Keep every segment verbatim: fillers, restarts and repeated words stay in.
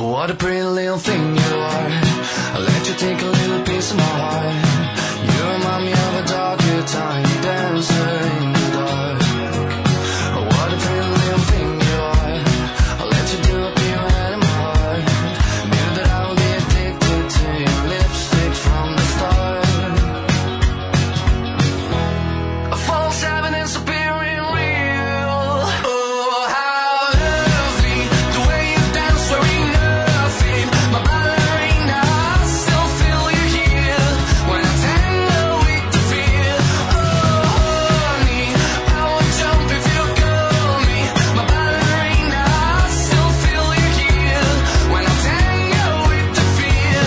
What a pretty little thing you are. I'll let you take a little piece of my heart. You remind me of a darker time, dancer in the dark. What a pretty little thing you are. I'll let you do a beat right in my heart. Knew that I would be addicted to your lipstick from the start. A false evidence appearing real. Oh, how lovely the way you dance wearing nothing. My ballerina, I still feel you here when I tango with the fear. Oh, honey, I would jump if you call me. My ballerina, I still feel you here when I tango with the fear.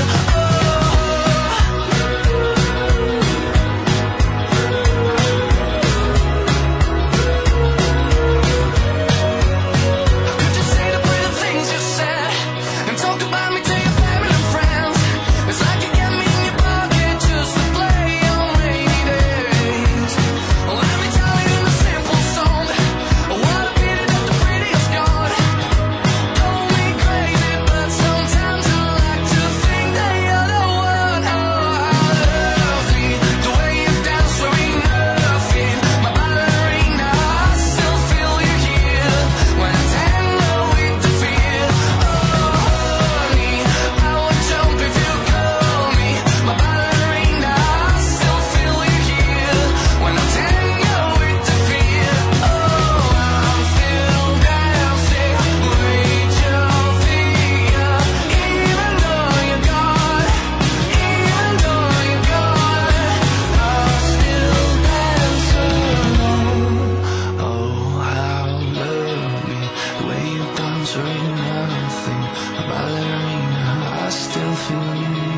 Could you say the pretty things you said and talk about me to your family and friends? It's like you get me in your pocket just to play on rainy days. Well, let me tell you in a simple song, what a pity that the prettiest gone. Call me crazy, but sometimes I like to think that you're the one. Oh, how lovely the way you dance wearing nothing. My ballerina, I still feel you here when I tango with the fear. Oh, honey, I would jump if you call me. My ballerina, I still feel you here when I tango with the fear. Oh, I'm still dancing with your figure, even though you're gone, even though you're gone. I'm still dancing alone. Oh, how lovely the way you dance right nothing. A ballerina, I still feel you.